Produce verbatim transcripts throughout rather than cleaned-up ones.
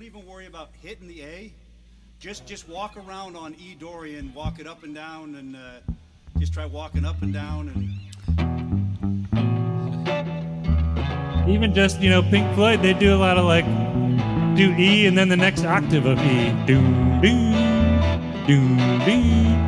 don't even worry about hitting the A. Just just walk around on E Dorian, walk it up and down, and uh, just try walking up and down. And even just, you know, Pink Floyd, they do a lot of like do E and then the next octave of E. Doom, doom, doom, doom.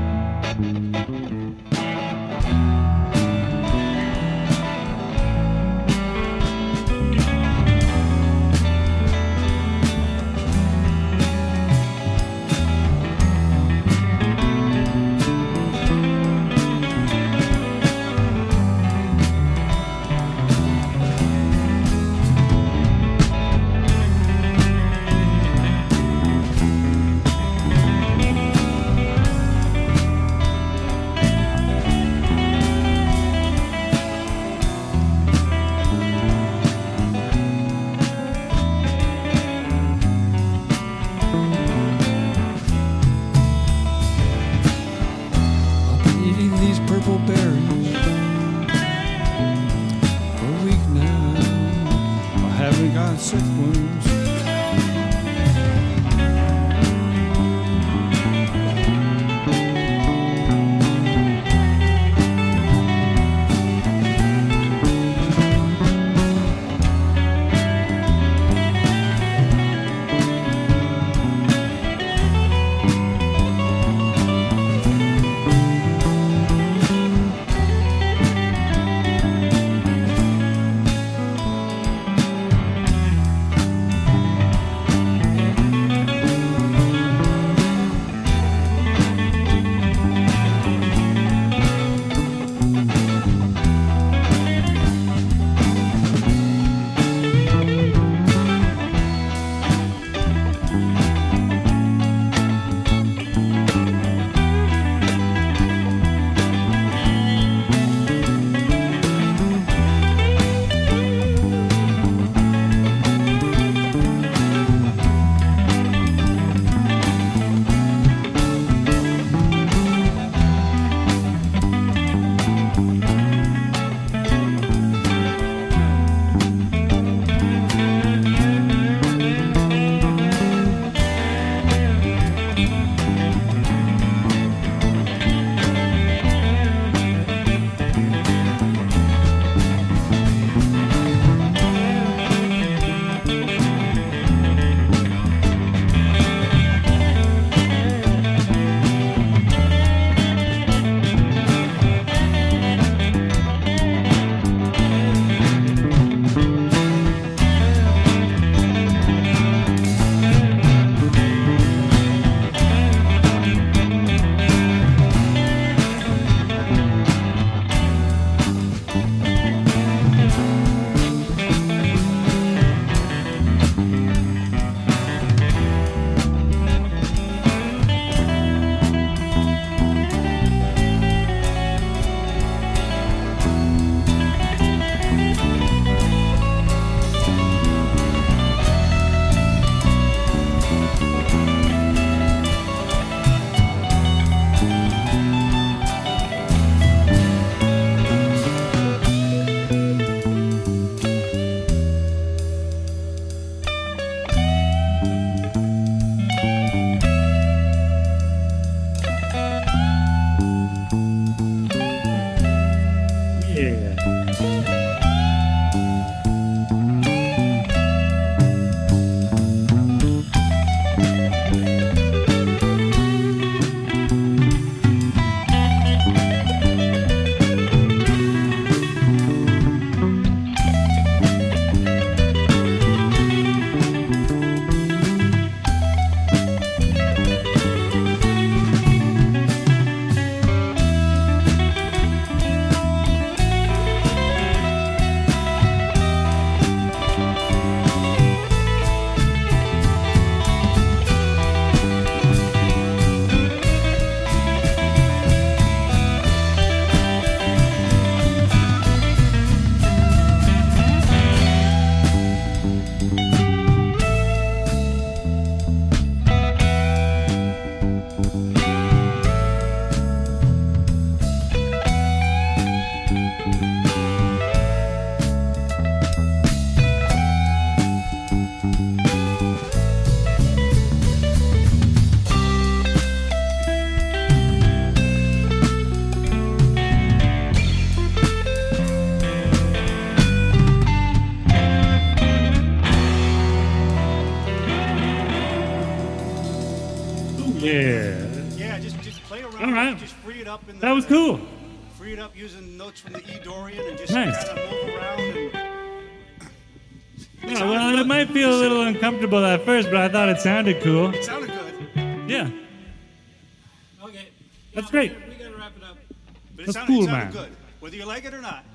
Yeah. Yeah, just just play around. All right. Just free it up in the. That was cool. Free it up using notes from the E Dorian and just Nice. kind of move around. And Yeah, well, it might feel a little uncomfortable at first, but I thought it sounded cool. it sounded good, Yeah. Okay. That's Now, great. We gotta, we gotta wrap it up. but it That's sounded, cool, it sounded man. good, whether you like it or not.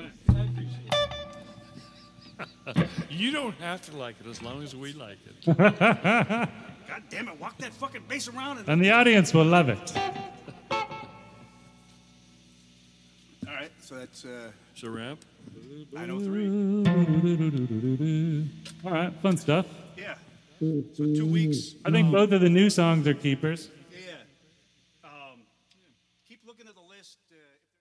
You don't have to like it as long as we like it. God damn it! Walk that fucking bass around and. And the audience will love it. All right, so that's uh, So ramp. nine oh three. All right, fun stuff. Yeah. So two weeks. I think both of the new songs are keepers.